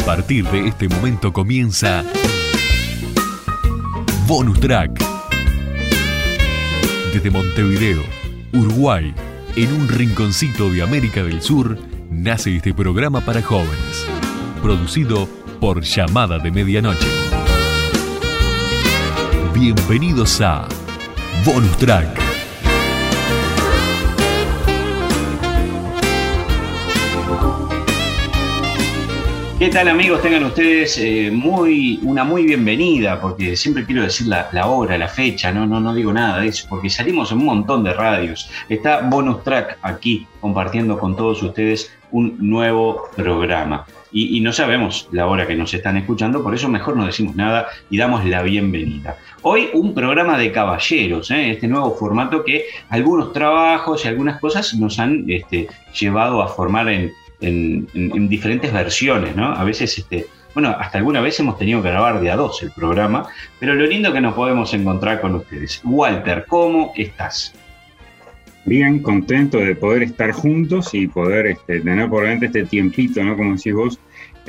partir de este momento comienza Bonus Track. Desde Montevideo, Uruguay, en un rinconcito de América del Sur, nace este programa para jóvenes, producido por Llamada de Medianoche. Bienvenidos a Bonus Track. ¿Qué tal, amigos? Tengan ustedes una muy bienvenida, porque siempre quiero decir la hora, la fecha, no digo nada de eso, porque salimos en un montón de radios. Está Bonus Track aquí compartiendo con todos ustedes un nuevo programa. Y no sabemos la hora que nos están escuchando, por eso mejor no decimos nada y damos la bienvenida. Hoy un programa de caballeros, este nuevo formato que algunos trabajos y algunas cosas nos han llevado a formar en diferentes versiones, ¿no? A veces, hasta alguna vez hemos tenido que grabar de a dos el programa, pero lo lindo que nos podemos encontrar con ustedes. Walter, ¿cómo estás? Bien, contento de poder estar juntos y poder tener por delante este tiempito, ¿no? Como decís vos,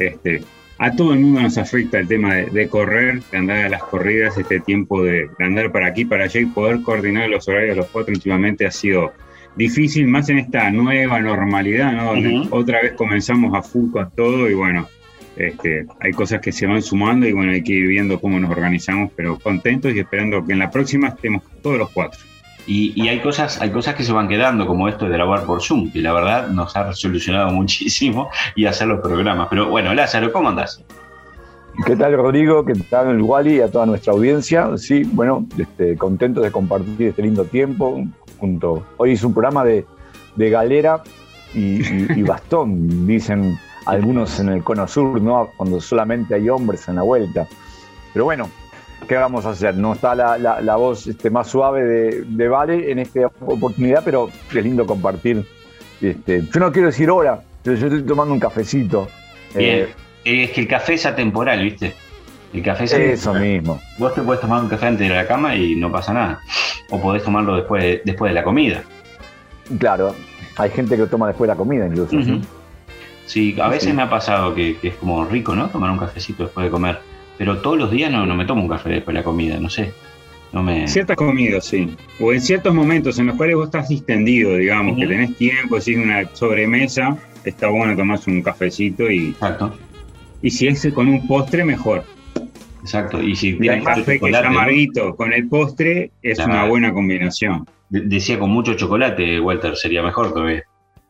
a todo el mundo nos afecta el tema de correr, de andar a las corridas, este tiempo de andar para aquí, para allá y poder coordinar los horarios de los cuatro últimamente ha sido difícil, más en esta nueva normalidad, ¿no? Donde otra vez comenzamos a full con todo y bueno, hay cosas que se van sumando y bueno, hay que ir viendo cómo nos organizamos, pero contentos y esperando que en la próxima estemos todos los cuatro. Y hay cosas que se van quedando, como esto de grabar por Zoom, que la verdad nos ha resolucionado muchísimo y hacer los programas. Pero bueno, Lázaro, ¿cómo andás? ¿Qué tal, Rodrigo? ¿Qué tal, el Wally y a toda nuestra audiencia? Sí, bueno, contentos de compartir este lindo tiempo junto. Hoy es un programa de galera y bastón, dicen algunos en el Cono Sur, ¿no? Cuando solamente hay hombres en la vuelta. Pero bueno, ¿qué vamos a hacer? No está la voz más suave de Vale en esta oportunidad, pero es lindo compartir. Yo no quiero decir hora, pero yo estoy tomando un cafecito. Bien. Es que el café es atemporal, ¿viste? El café es atemporal. Eso mismo. Vos te podés tomar un café antes de la cama y no pasa nada. O podés tomarlo después de la comida. Claro, hay gente que lo toma después de la comida incluso. Uh-huh. Sí, a veces me ha pasado que es como rico, ¿no? Tomar un cafecito después de comer. Pero todos los días no me tomo un café después de la comida, no sé. Ciertas comidas, sí. O en ciertos momentos en los cuales vos estás distendido, digamos, que tenés tiempo, si es una sobremesa, está bueno tomarse un cafecito y... Exacto. Y si es con un postre, mejor. Exacto. Y si el café que es amarguito, ¿no? Con el postre es una buena combinación. Decía con mucho chocolate, Walter, sería mejor todavía.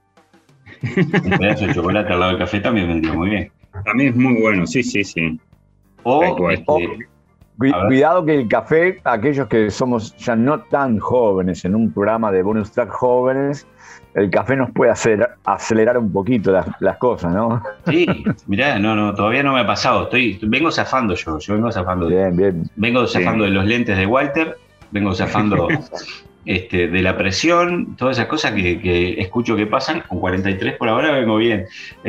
Un pedazo de chocolate al lado del café también vendría muy bien. También es muy bueno, sí. Cuidado que el café, aquellos que somos ya no tan jóvenes en un programa de Bonus Track jóvenes, el café nos puede hacer acelerar un poquito las cosas, ¿no? Sí, mirá, no, todavía no me ha pasado. Vengo zafando yo vengo zafando. Bien. Vengo zafando de los lentes de Walter, vengo zafando de la presión, todas esas cosas que escucho que pasan. Con 43 por ahora vengo bien.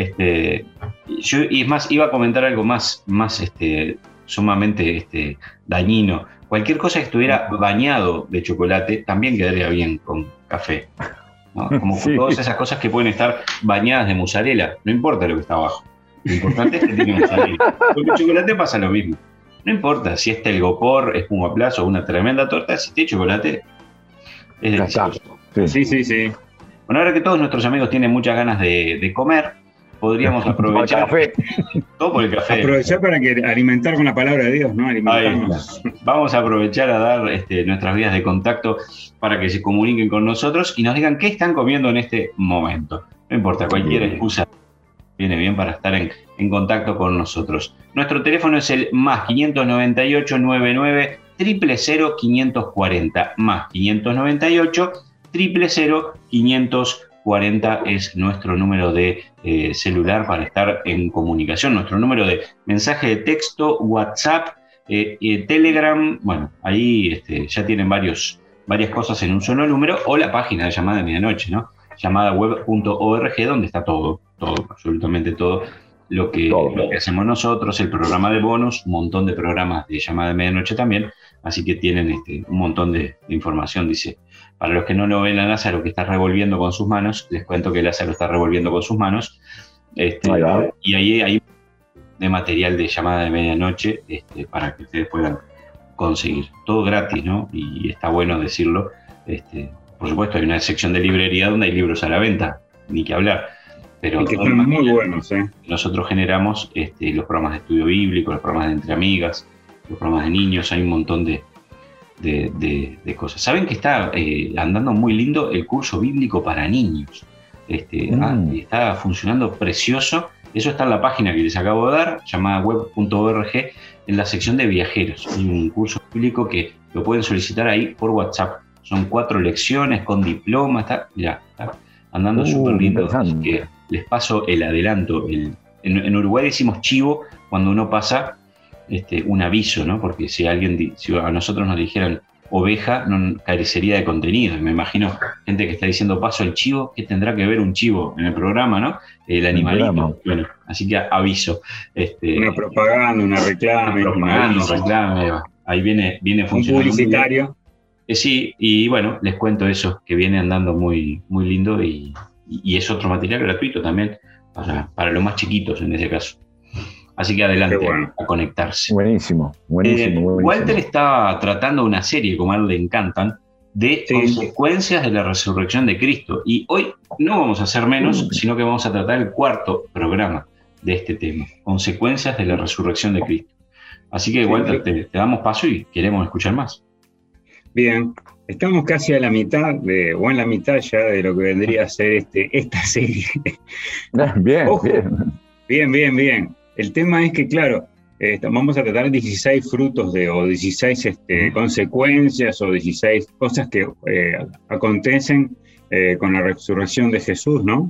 Y es más, iba a comentar algo más sumamente dañino. Cualquier cosa que estuviera bañado de chocolate también quedaría bien con café, ¿no? Como sí. Todas esas cosas que pueden estar bañadas de mozzarella, no importa lo que está abajo, lo importante es que tiene mozzarella. Con el chocolate pasa lo mismo, no importa si es telgopor, espuma plazo o una tremenda torta, si tiene chocolate es delicioso. Sí. Bueno, ahora que todos nuestros amigos tienen muchas ganas de comer, podríamos aprovechar todo por el café. Aprovechar para alimentar con la palabra de Dios, ¿no? Alimentarnos. Vamos a aprovechar a dar nuestras vías de contacto para que se comuniquen con nosotros y nos digan qué están comiendo en este momento. No importa, cualquier excusa viene bien para estar en contacto con nosotros. Nuestro teléfono es el más 598 99 000 540, más 598 000 540 es nuestro número de celular para estar en comunicación, nuestro número de mensaje de texto, WhatsApp, Telegram. Bueno, ahí ya tienen varias cosas en un solo número, o la página de Llamada de Medianoche, ¿no? Llamadaweb.org, donde está todo, absolutamente todo lo que hacemos nosotros, el programa de bonus, un montón de programas de Llamada de Medianoche también, así que tienen un montón de información. Dice, para los que no lo ven a Lázaro que está revolviendo con sus manos, les cuento que Lázaro está revolviendo con sus manos, y ahí de material de llamada de medianoche para que ustedes puedan conseguir. Todo gratis, ¿no? Y está bueno decirlo. Por supuesto, hay una sección de librería donde hay libros a la venta, ni que hablar. Pero que están muy buenos, nosotros generamos los programas de estudio bíblico, los programas de Entre Amigas, los programas de niños, hay un montón de cosas. ¿Saben que está andando muy lindo el curso bíblico para niños? Está funcionando precioso. Eso está en la página que les acabo de dar, llamada web.org, en la sección de viajeros. Hay un curso bíblico que lo pueden solicitar ahí por WhatsApp. Son 4 lecciones con diploma. Está andando súper lindo. Así que les paso el adelanto. En Uruguay decimos chivo cuando uno pasa un aviso, ¿no? Porque si a nosotros nos dijeran oveja, no carecería de contenido. Me imagino gente que está diciendo paso el chivo, ¿qué tendrá que ver un chivo en el programa, no? El animalito. Bueno, así que aviso. Una propaganda, una reclame. Ahí viene funcionando. Un publicitario. Sí, y bueno, les cuento eso, que viene andando muy, muy lindo y es otro material gratuito también para los más chiquitos en ese caso. Así que adelante, a conectarse. Buenísimo. Walter está tratando una serie, como a él le encantan, de consecuencias de la resurrección de Cristo. Y hoy no vamos a hacer menos, sino que vamos a tratar el 4º programa de este tema, consecuencias de la resurrección de Cristo. Así que, Walter, te damos paso y queremos escuchar más. Bien, estamos casi a la mitad, o en la mitad ya de lo que vendría a ser esta serie. Bien, Ojo, bien. El tema es que, claro, vamos a tratar 16 frutos o 16 consecuencias o 16 cosas que acontecen con la resurrección de Jesús, ¿no?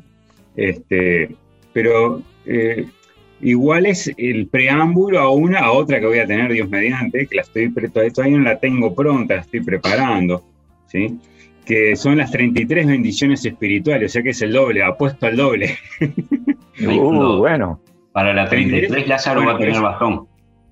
Pero igual es el preámbulo a otra que voy a tener, Dios mediante, que todavía no la tengo pronta, la estoy preparando, ¿sí? Que son las 33 bendiciones espirituales, o sea que es el doble, apuesto al doble. Bueno. Para la 33 Lázaro va a tener bastón.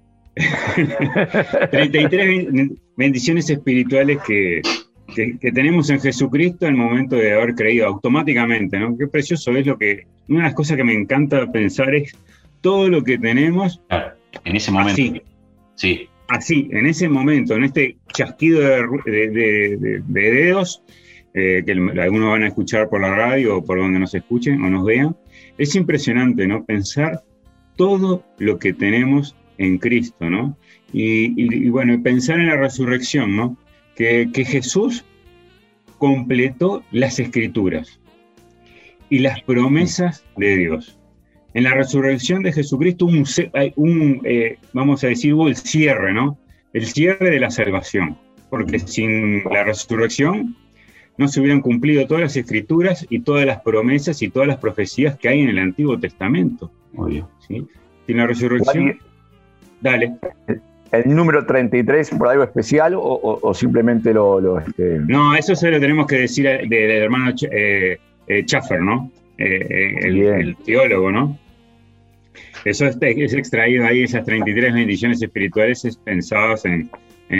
33 bendiciones espirituales que tenemos en Jesucristo en el momento de haber creído automáticamente, ¿no? Qué precioso es una de las cosas que me encanta pensar es todo lo que tenemos. Claro, en ese momento. Así, en ese momento, en este chasquido de dedos, que algunos van a escuchar por la radio o por donde nos escuchen o nos vean. Es impresionante, ¿no? Pensar todo lo que tenemos en Cristo, ¿no? Y bueno, pensar en la resurrección, ¿no? Que Jesús completó las Escrituras y las promesas de Dios. En la resurrección de Jesucristo vamos a decir, hubo el cierre, ¿no? El cierre de la salvación, porque sin la resurrección no se hubieran cumplido todas las Escrituras y todas las promesas y todas las profecías que hay en el Antiguo Testamento. Obvio. ¿Sí? Sin la resurrección... Dale. ¿El número 33 por algo especial o simplemente lo No, eso se lo tenemos que decir del hermano Schaffer, ¿no? El teólogo, ¿no? Eso es extraído ahí, esas 33 bendiciones espirituales pensadas en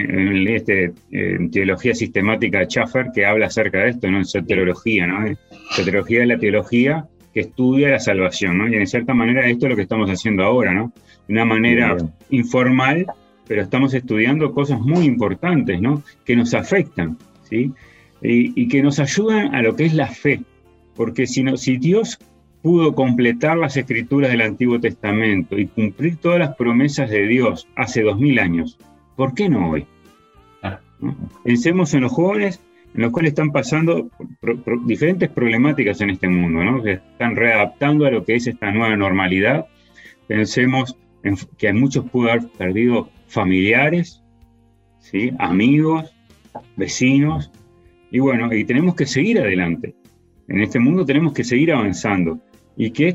teología sistemática de Schaffer, que habla acerca de esto, ¿no? En soteriología, ¿no? Soteriología es la teología que estudia la salvación, ¿no? Y en cierta manera esto es lo que estamos haciendo ahora, ¿no? De una manera informal, pero estamos estudiando cosas muy importantes, ¿no? Que nos afectan, ¿sí? Y que nos ayudan a lo que es la fe. Porque si Dios pudo completar las Escrituras del Antiguo Testamento y cumplir todas las promesas de Dios hace 2000 años, ¿por qué no hoy? ¿No? Pensemos en los jóvenes en los cuales están pasando diferentes problemáticas en este mundo, ¿no? Que están readaptando a lo que es esta nueva normalidad. Pensemos en que muchos pueden haber perdido familiares, ¿sí? Amigos, vecinos, y bueno, y tenemos que seguir adelante. En este mundo tenemos que seguir avanzando. Y que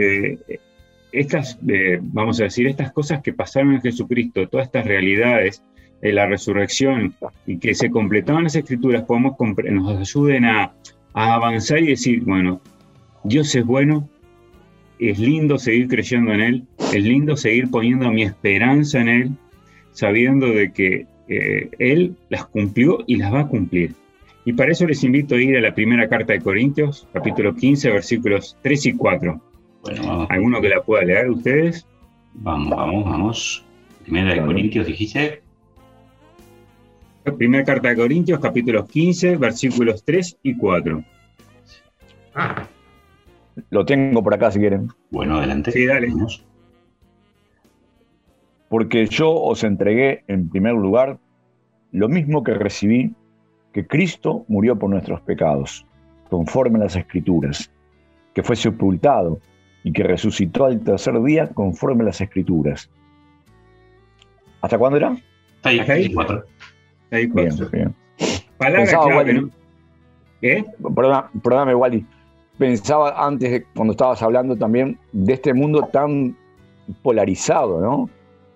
vamos a decir, estas cosas que pasaron en Jesucristo, todas estas realidades, la resurrección, y que se completaban las Escrituras, nos ayuden a avanzar y decir, bueno, Dios es bueno, es lindo seguir creyendo en Él, es lindo seguir poniendo mi esperanza en Él, sabiendo de que Él las cumplió y las va a cumplir. Y para eso les invito a ir a la primera carta de Corintios, capítulo 15, versículos 3 y 4. Bueno, ¿Alguno que la pueda leer ustedes? Vamos. Primera de Corintios, dijiste. Primera carta de Corintios, capítulos 15, versículos 3 y 4. Lo tengo por acá si quieren. Bueno, adelante. Sí, dale. Vamos. Porque yo os entregué en primer lugar lo mismo que recibí, que Cristo murió por nuestros pecados, conforme a las Escrituras, que fue sepultado y que resucitó al tercer día conforme a las Escrituras. ¿Hasta cuándo era? Está ahí, 4. Ahí, Bien, 4. bien. Palabra Pensaba, clave, Wally, ¿no? ¿Qué? Perdóname, Wally. Pensaba antes, cuando estabas hablando también, de este mundo tan polarizado, ¿no?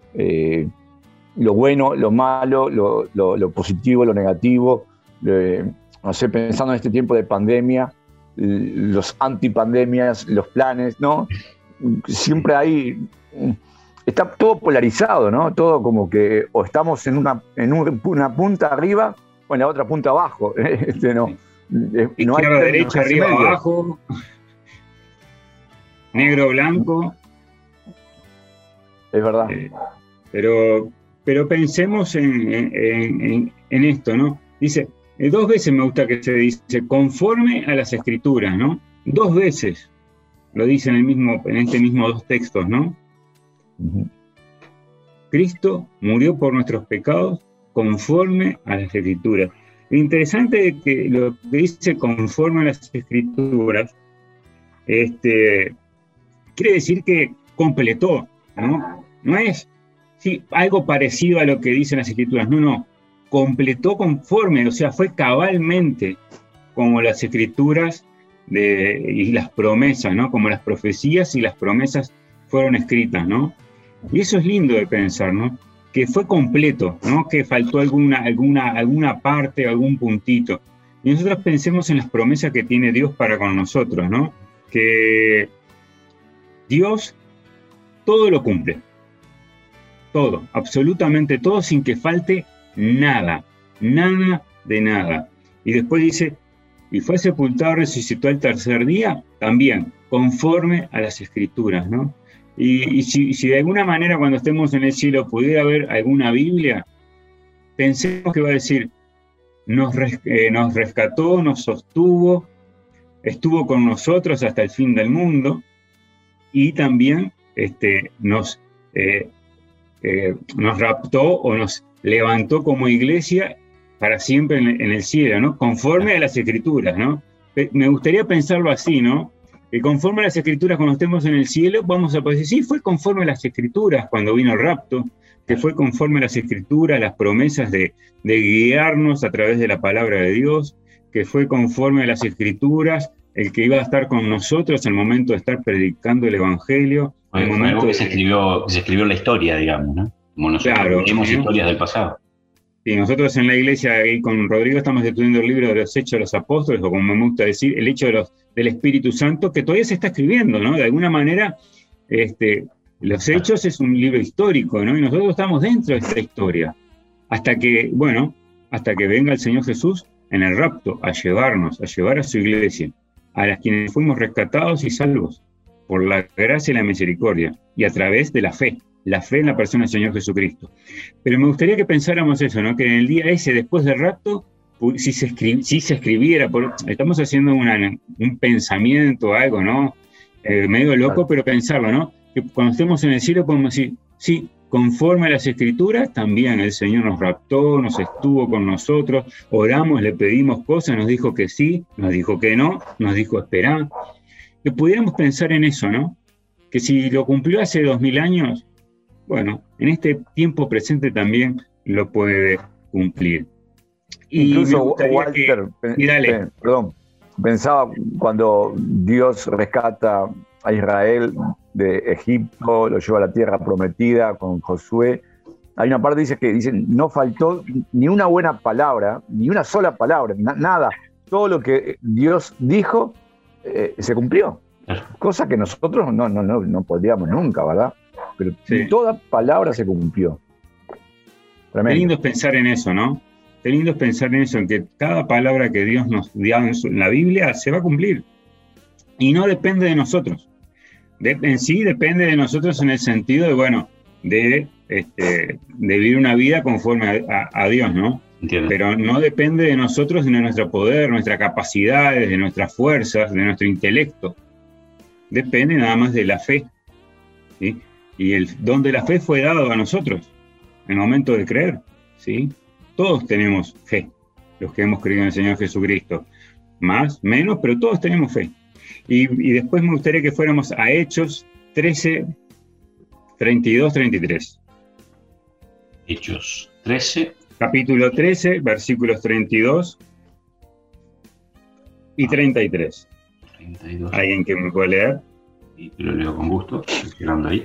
Lo bueno, lo malo, lo positivo, lo negativo. No sé, pensando en este tiempo de pandemia, los antipandemias, los planes, ¿no? Siempre hay... Está todo polarizado, ¿no? Todo como que o estamos en una punta arriba o en la otra punta abajo. No hay Izquierda, derecha, arriba, medio. abajo. Negro, blanco. Es verdad. Pero pensemos en esto, ¿no? Dice, 2 veces me gusta que se dice, conforme a las Escrituras, ¿no? 2 veces lo dice en este mismo 2 textos, ¿no? Uh-huh. Cristo murió por nuestros pecados conforme a las Escrituras. Lo interesante es que lo que dice conforme a las Escrituras, quiere decir que completó, ¿no? No es algo parecido a lo que dicen las Escrituras, no, completó conforme, o sea, fue cabalmente como las Escrituras y las promesas, ¿no? Como las profecías y las promesas fueron escritas, ¿no? Y eso es lindo de pensar, ¿no? Que fue completo, ¿no? Que faltó alguna parte, algún puntito. Y nosotros pensemos en las promesas que tiene Dios para con nosotros, ¿no? Que Dios todo lo cumple. Todo, absolutamente todo, sin que falte nada de nada. Y después dice, y fue sepultado, resucitó al tercer día, también, conforme a las Escrituras, ¿no? Y si de alguna manera cuando estemos en el cielo pudiera haber alguna Biblia, pensemos que va a decir, nos rescató, nos sostuvo, estuvo con nosotros hasta el fin del mundo, y también nos raptó o nos levantó como iglesia para siempre en el cielo, ¿no? Conforme a las Escrituras, ¿no? Me gustaría pensarlo así, ¿no? Que conforme a las Escrituras, cuando estemos en el cielo, vamos a poder decir, sí, fue conforme a las Escrituras cuando vino el rapto, que fue conforme a las Escrituras, las promesas de guiarnos a través de la palabra de Dios, que fue conforme a las Escrituras, el que iba a estar con nosotros al momento de estar predicando el Evangelio. Fue algo que se escribió en la historia, digamos, ¿no? Como nosotros tenemos historias del pasado. Sí, nosotros en la iglesia, ahí con Rodrigo, estamos estudiando el libro de los Hechos de los Apóstoles, o como me gusta decir, el hecho del Espíritu Santo, que todavía se está escribiendo, ¿no? De alguna manera, los Hechos es un libro histórico, ¿no? Y nosotros estamos dentro de esta historia. Hasta que venga el Señor Jesús en el rapto, a llevar a su iglesia, a las quienes fuimos rescatados y salvos, por la gracia y la misericordia, y a través de la fe en la persona del Señor Jesucristo. Pero me gustaría que pensáramos eso, ¿no? Que en el día ese, después del rapto, si se escribiera, estamos haciendo un pensamiento, algo, ¿no? Medio loco, pero pensarlo, ¿no? Que cuando estemos en el cielo podemos decir, sí, conforme a las Escrituras, también el Señor nos raptó, nos estuvo con nosotros, oramos, le pedimos cosas, nos dijo que sí, nos dijo que no, nos dijo esperá. Que pudiéramos pensar en eso, ¿no? Que si lo cumplió hace 2000 años, bueno, en este tiempo presente también lo puede cumplir. Y incluso Walter, perdón, pensaba cuando Dios rescata a Israel de Egipto, lo lleva a la tierra prometida con Josué. Hay una parte que dice, no faltó ni una buena palabra, ni una sola palabra, nada. Todo lo que Dios dijo se cumplió. Cosa que nosotros no podríamos nunca, ¿verdad? Pero sí, toda palabra se cumplió. Tremendo. Qué lindo es pensar en eso, ¿no? Qué lindo es pensar en eso, en que cada palabra que Dios nos dio en la Biblia se va a cumplir. Y no depende de nosotros. En sí depende de nosotros en el sentido de, bueno, de vivir una vida conforme a Dios, ¿no? Entiendo. Pero no depende de nosotros, de nuestro poder, nuestras capacidades, de nuestras fuerzas, de nuestro intelecto. Depende nada más de la fe, ¿sí? Y el don de la fe fue dado a nosotros en el momento de creer, ¿sí? Todos tenemos fe, los que hemos creído en el Señor Jesucristo. Más, menos, pero todos tenemos fe. Y después me gustaría que fuéramos a Hechos 13, 32, 33. Hechos 13. Capítulo 13, versículos 32 y 33. 32. ¿Alguien que me pueda leer? Y lo leo con gusto, estoy girando ahí.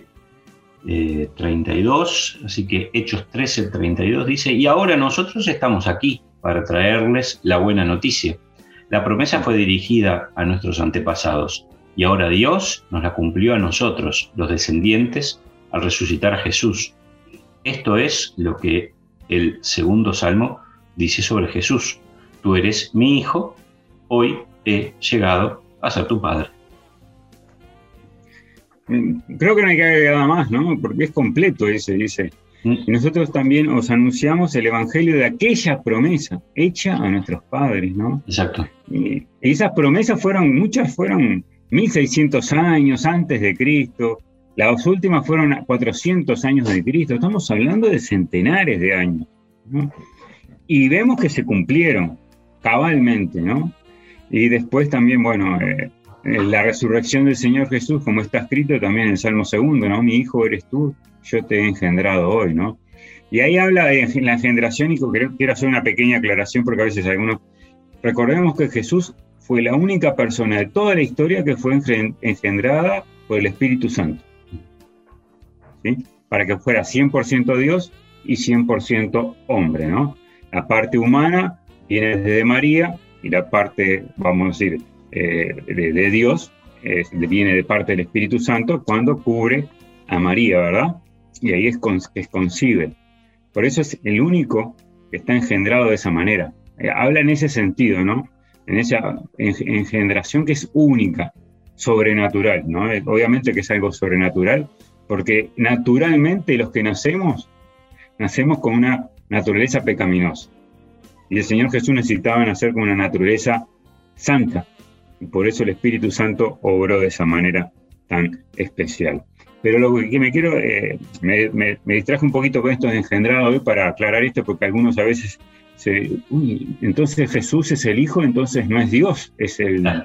32, así que Hechos 13, 32 dice: y ahora nosotros estamos aquí para traerles la buena noticia. La promesa fue dirigida a nuestros antepasados, y ahora Dios nos la cumplió a nosotros, los descendientes, al resucitar a Jesús. Esto es lo que el segundo salmo dice sobre Jesús: tú eres mi hijo, hoy he llegado a ser tu padre. Creo que no hay que agregar nada más, ¿no? Porque es completo ese, dice. Y nosotros también os anunciamos el evangelio de aquella promesa hecha a nuestros padres, ¿no? Exacto. Y esas promesas muchas fueron 1600 años antes de Cristo, las últimas fueron 400 años de Cristo, estamos hablando de centenares de años, ¿no? Y vemos que se cumplieron cabalmente, ¿no? Y después también, bueno, la resurrección del Señor Jesús, como está escrito también en el Salmo 2, ¿no? Mi hijo eres tú, yo te he engendrado hoy, ¿no? Y ahí habla de la engendración, y quiero hacer una pequeña aclaración porque a veces algunos... Recordemos que Jesús fue la única persona de toda la historia que fue engendrada por el Espíritu Santo, ¿sí? Para que fuera 100% Dios y 100% hombre, ¿no? La parte humana viene desde María, y la parte, vamos a decir, de Dios viene de parte del Espíritu Santo cuando cubre a María, ¿verdad? Y ahí es concibe. Por eso es el único que está engendrado de esa manera. Habla en ese sentido, ¿no? En esa engendración que es única, sobrenatural, ¿no? Obviamente que es algo sobrenatural, porque naturalmente los que nacemos con una naturaleza pecaminosa. Y el Señor Jesús necesitaba nacer con una naturaleza santa. Y por eso el Espíritu Santo obró de esa manera tan especial. Pero lo que me quiero, me distraje un poquito con esto de engendrado hoy para aclarar esto, porque algunos a veces entonces Jesús es el Hijo, entonces no es Dios, es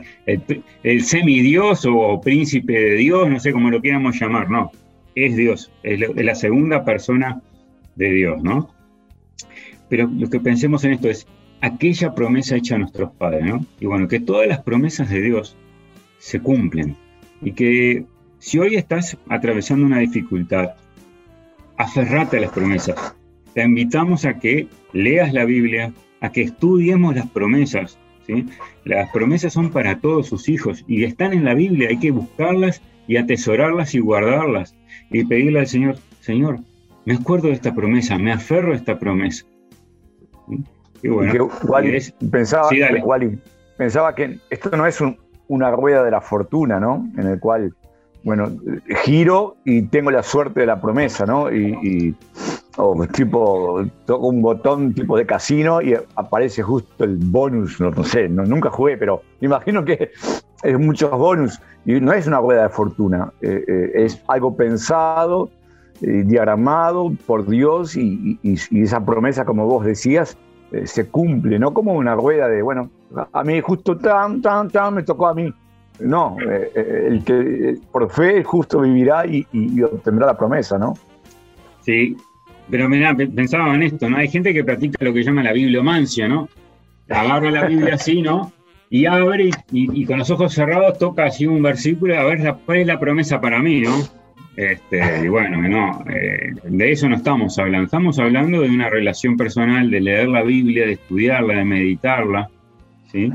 el semidios o príncipe de Dios, no sé cómo lo quieramos llamar, no, es Dios, es la segunda persona de Dios, ¿no? Pero lo que pensemos en esto es aquella promesa hecha a nuestros padres, ¿no? Y bueno, que todas las promesas de Dios se cumplen, y que si hoy estás atravesando una dificultad, aferrate a las promesas. Te invitamos a que leas la Biblia, a que estudiemos las promesas, ¿sí? Las promesas son para todos sus hijos y están en la Biblia, hay que buscarlas y atesorarlas y guardarlas y pedirle al Señor: Señor, me acuerdo de esta promesa, me aferro a esta promesa. ¿Sí? Y bueno, pensaba que esto no es una rueda de la fortuna, ¿no? En el cual, bueno, giro y tengo la suerte de la promesa, ¿no? O tipo, toco un botón tipo de casino y aparece justo el bonus, no sé, nunca jugué, pero me imagino que es muchos bonus, y no es una rueda de fortuna, es algo pensado, diagramado por Dios, y esa promesa, como vos decías, se cumple, no como una rueda de, bueno, a mí justo me tocó a mí. No, el que por fe justo vivirá y obtendrá la promesa, ¿no? Sí, pero mirá, pensaba en esto, ¿no? Hay gente que practica lo que llama la bibliomancia, ¿no? Agarra la Biblia así, ¿no? Y abre y con los ojos cerrados toca así un versículo, a ver cuál es la promesa para mí, ¿no? Y bueno, no, de eso no estamos hablando de una relación personal, de leer la Biblia, de estudiarla, de meditarla, ¿sí?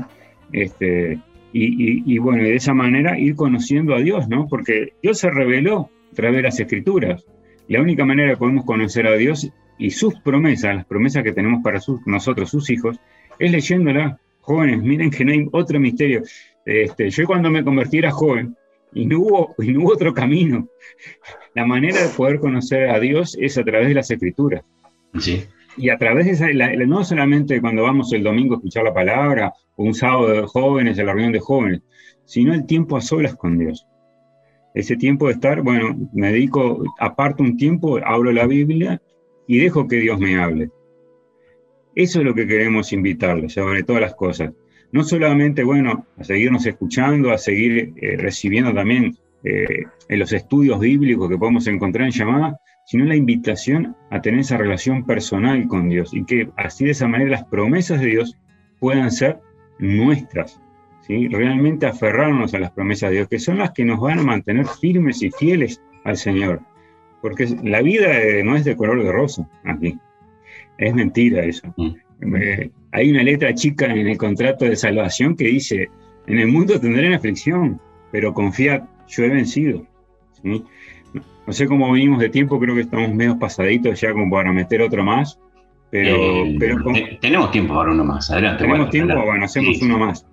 Y bueno, y de esa manera ir conociendo a Dios, ¿no? Porque Dios se reveló a través de las Escrituras. La única manera que podemos conocer a Dios y sus promesas, las promesas que tenemos para nosotros, sus hijos, es leyéndola. Jóvenes, miren que no hay otro misterio. Yo cuando me convertí era joven, y no hubo otro camino. La manera de poder conocer a Dios es a través de las Escrituras. Sí. Y a través de esa, no solamente cuando vamos el domingo a escuchar la palabra, o un sábado de jóvenes, a la reunión de jóvenes, sino el tiempo a solas con Dios. Ese tiempo de estar, bueno, me dedico, aparto un tiempo, abro la Biblia y dejo que Dios me hable. Eso es lo que queremos invitarles, sobre todas las cosas. No solamente, bueno, a seguirnos escuchando, a seguir recibiendo también en los estudios bíblicos que podemos encontrar en Llamada, sino la invitación a tener esa relación personal con Dios y que así de esa manera las promesas de Dios puedan ser nuestras, ¿sí? Realmente aferrarnos a las promesas de Dios, que son las que nos van a mantener firmes y fieles al Señor. Porque la vida no es de color de rosa aquí. Es mentira eso. Hay una letra chica en el contrato de salvación que dice, en el mundo tendrán aflicción, pero confiad, yo he vencido. ¿Sí? No sé cómo venimos de tiempo, creo que estamos medio pasaditos ya como para meter otro más, pero tenemos tiempo para uno más, adelante. Tenemos tiempo, bueno, hacemos uno más.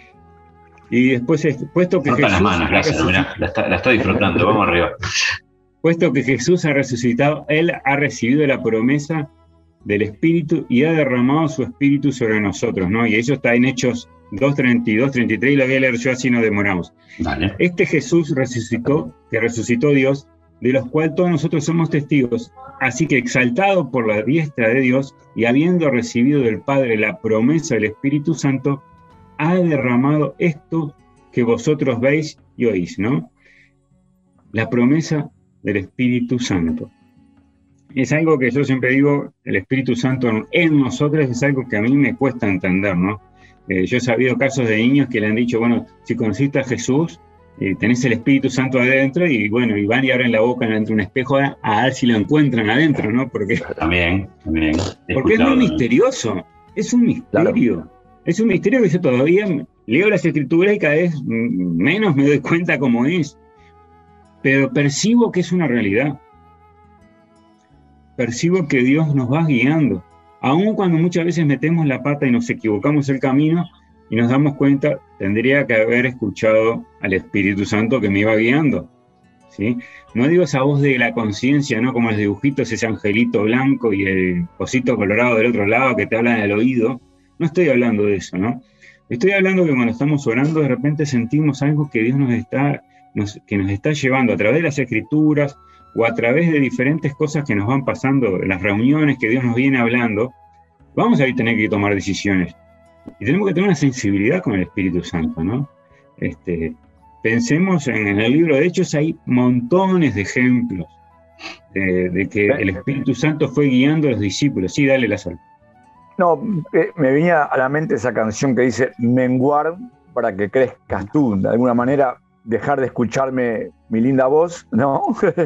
Y después, puesto que Jesús... las manos, gracias, mirá, la estoy disfrutando, vamos arriba. Puesto que Jesús ha resucitado, Él ha recibido la promesa del Espíritu y ha derramado su Espíritu sobre nosotros, ¿no? Y eso está en Hechos 2:32, 33, y lo voy a leer yo, así no demoramos. Dale. Este Jesús que resucitó Dios, de los cuales todos nosotros somos testigos. Así que exaltado por la diestra de Dios y habiendo recibido del Padre la promesa del Espíritu Santo, ha derramado esto que vosotros veis y oís, ¿no? La promesa del Espíritu Santo. Es algo que yo siempre digo, el Espíritu Santo en nosotros es algo que a mí me cuesta entender, ¿no? Yo he sabido casos de niños que le han dicho, bueno, si conociste a Jesús, tenés el Espíritu Santo adentro, y bueno, y van y abren la boca entre un espejo a ver si lo encuentran adentro, ¿no? Porque también. Porque es muy misterioso, es un misterio. Claro. Es un misterio que yo todavía leo las Escrituras y cada vez menos me doy cuenta cómo es. Pero percibo que es una realidad. Percibo que Dios nos va guiando. Aun cuando muchas veces metemos la pata y nos equivocamos el camino y nos damos cuenta, tendría que haber escuchado al Espíritu Santo que me iba guiando, ¿sí? No digo esa voz de la conciencia, ¿no? Como los dibujitos, ese angelito blanco y el cosito colorado del otro lado que te hablan al oído. No estoy hablando de eso, ¿no? Estoy hablando que cuando estamos orando, de repente sentimos algo que Dios nos está llevando a través de las Escrituras o a través de diferentes cosas que nos van pasando en las reuniones que Dios nos viene hablando. Vamos a tener que tomar decisiones. Y tenemos que tener una sensibilidad con el Espíritu Santo, ¿no? Pensemos en el libro de Hechos, hay montones de ejemplos de que el Espíritu Santo fue guiando a los discípulos. Sí, dale, Lázaro. No, me venía a la mente esa canción que dice, menguar para que crezcas tú. De alguna manera, dejar de escucharme mi linda voz, ¿no?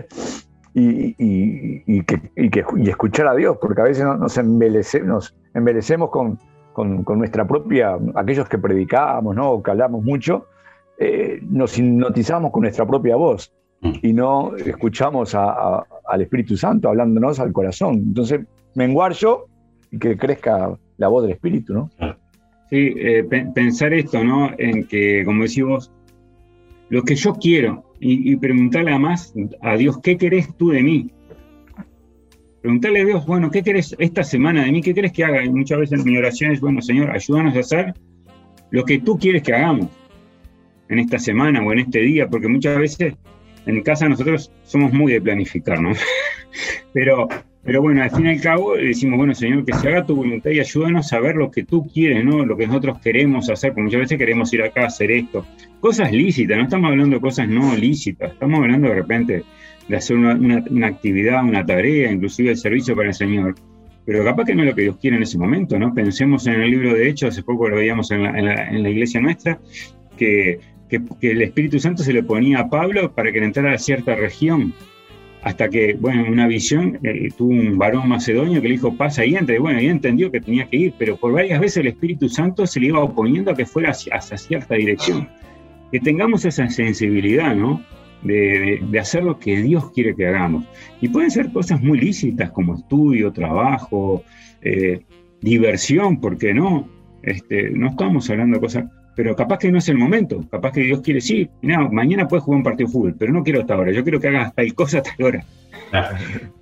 y escuchar a Dios, porque a veces nos embelecemos con nuestra propia, aquellos que predicamos, ¿no? O que hablamos mucho, nos hipnotizamos con nuestra propia voz y no escuchamos al Espíritu Santo hablándonos al corazón. Entonces, menguar yo y que crezca la voz del Espíritu, ¿no? Sí, pensar esto, ¿no? En que, como decís vos, lo que yo quiero, y preguntarle además a Dios, ¿qué querés tú de mí? Preguntarle a Dios, bueno, ¿qué querés esta semana de mí? ¿Qué querés que haga? Y muchas veces mi oración es, bueno, Señor, ayúdanos a hacer lo que tú quieres que hagamos en esta semana o en este día, porque muchas veces en casa nosotros somos muy de planificar, ¿no? Pero bueno, al fin y al cabo decimos, bueno, Señor, que se haga tu voluntad y ayúdanos a ver lo que tú quieres, ¿no? Lo que nosotros queremos hacer, porque muchas veces queremos ir acá a hacer esto. Cosas lícitas, no estamos hablando de cosas no lícitas, estamos hablando de repente de hacer una actividad, una tarea, inclusive el servicio para el Señor. Pero capaz que no es lo que Dios quiere en ese momento, ¿no? Pensemos en el libro de Hechos, hace poco lo veíamos en la iglesia nuestra, que el Espíritu Santo se le ponía a Pablo para que le entrara a cierta región. Hasta que, bueno, en una visión tuvo un varón macedonio que le dijo, pasa y entra, y bueno, y entendió que tenía que ir, pero por varias veces el Espíritu Santo se le iba oponiendo a que fuera hacia cierta dirección. Que tengamos esa sensibilidad, ¿no? De hacer lo que Dios quiere que hagamos. Y pueden ser cosas muy lícitas como estudio, trabajo, diversión, ¿por qué no? No estamos hablando de cosas, pero capaz que no es el momento, capaz que Dios quiere, sí, mirá, mañana puedes jugar un partido de fútbol, pero no quiero hasta ahora, yo quiero que hagas tal cosa a tal hora. Claro.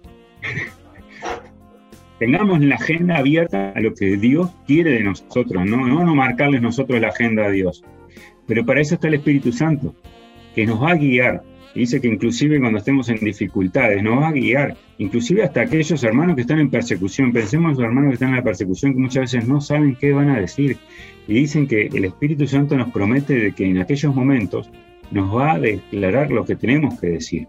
Tengamos la agenda abierta a lo que Dios quiere de nosotros, no marcarles nosotros la agenda a Dios. Pero para eso está el Espíritu Santo, que nos va a guiar. Y dice que inclusive cuando estemos en dificultades, nos va a guiar, inclusive hasta aquellos hermanos que están en persecución. Pensemos en los hermanos que están en la persecución, que muchas veces no saben qué van a decir. Y dicen que el Espíritu Santo nos promete de que en aquellos momentos nos va a declarar lo que tenemos que decir.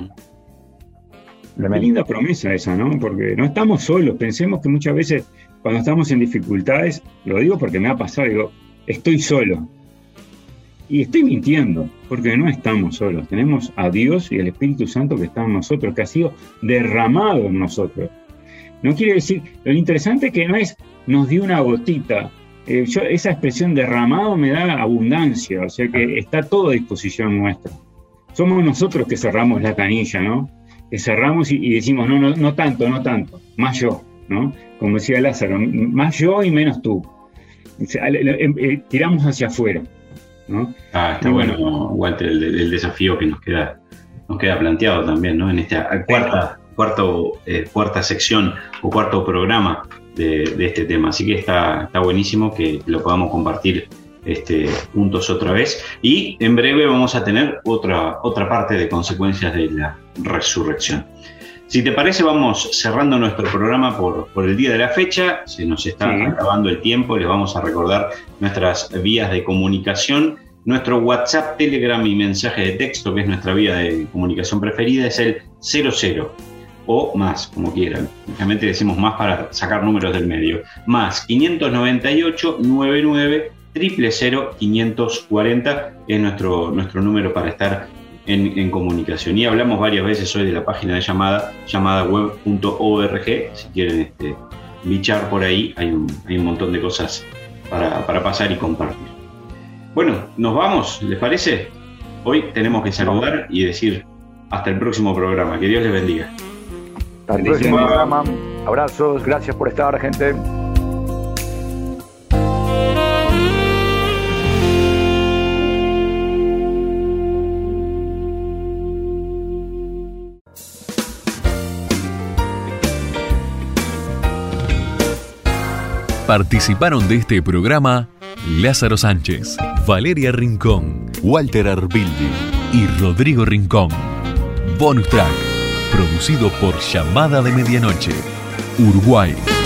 Qué linda promesa esa, ¿no? Porque no estamos solos. Pensemos que muchas veces cuando estamos en dificultades, lo digo porque me ha pasado, digo, estoy solo. Y estoy mintiendo, porque no estamos solos. Tenemos a Dios y el Espíritu Santo que está en nosotros, que ha sido derramado en nosotros. No quiere decir, lo interesante es que no es, nos dio una gotita. Esa expresión derramado me da abundancia, o sea que está todo a disposición nuestra. Somos nosotros que cerramos la canilla, ¿no? Que cerramos y decimos, no tanto, más yo, ¿no? Como decía Lázaro, más yo y menos tú. Tiramos hacia afuera, ¿no? Está bueno, Walter, el desafío que nos queda planteado también, ¿no? En esta cuarta sección o cuarto programa de este tema. Así que está buenísimo que lo podamos compartir juntos otra vez. Y en breve vamos a tener otra parte de consecuencias de la resurrección. Si te parece, vamos cerrando nuestro programa por el día de la fecha. Se nos está acabando el tiempo. Les vamos a recordar nuestras vías de comunicación. Nuestro WhatsApp, Telegram y mensaje de texto, que es nuestra vía de comunicación preferida, es el 00 o más, como quieran. Realmente decimos más para sacar números del medio. Más 598 99 000 540 es nuestro número para estar en comunicación. Y hablamos varias veces hoy de la página de llamadaweb.org. Si quieren bichar por ahí, hay un montón de cosas para pasar y compartir. Bueno, nos vamos, ¿les parece? Hoy tenemos que saludar y decir hasta el próximo programa. Que Dios les bendiga. Hasta el próximo programa. Abrazos, gracias por estar, gente. Participaron de este programa Lázaro Sánchez, Valeria Rincón, Walter Arbildi y Rodrigo Rincón. Bonus track, producido por Llamada de Medianoche, Uruguay.